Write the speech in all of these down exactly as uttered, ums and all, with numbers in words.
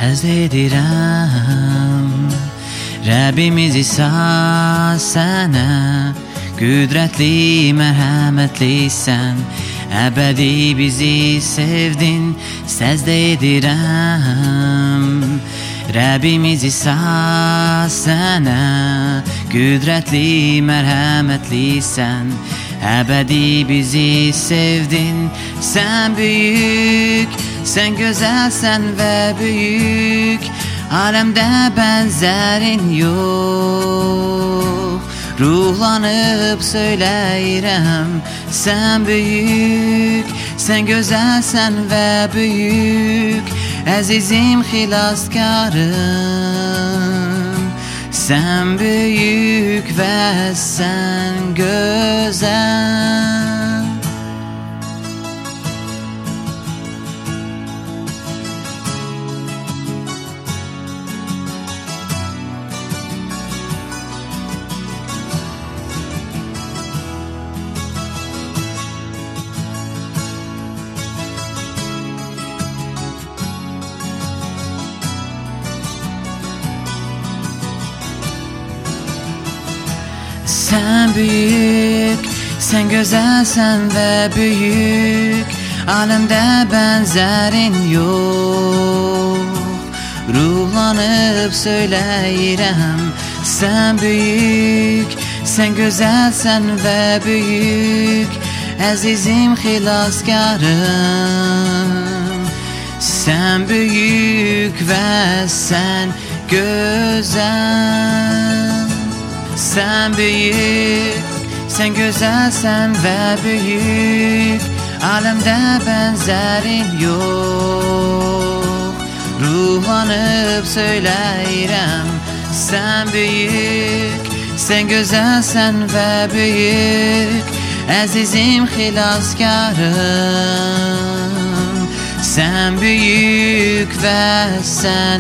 Həzr edirəm Rəbbimiz İsa sənə, qüdrətli, mərhəmətlisən, əbədi bizi sevdin, səzdə edirəm. Rəbbimiz İsa sənə, qüdrətli, mərhəmətlisən, əbədi bizi sevdin. Sən böyük, sən gözəlsən və böyük, aləmdə bənzərin yox. Ruhlanıb söyləyirəm, sən böyük, sən gözəlsən və böyük, əzizim xilaskarım. Sən böyük və sən gözəl. Sən büyük, sən gözəlsən və büyük, aləmdə bənzərin yox. Ruhlanıb söyləyirəm, sən büyük, sən gözəlsən və büyük, əzizim xilaskarım. Sən büyük və sən gözəl. Sən böyük, sən gözəlsən və böyük, aləmdə bənzərin yox. Ruhlanıb söyləyirəm, sən böyük, sən gözəlsən və böyük, əzizim xilaskarım. Sən böyük və sən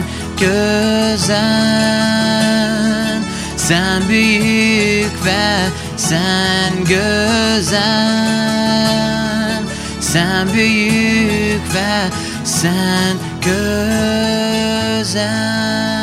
gözəl. Sən büyük və sən gözəl. Sən büyük və sən gözəl.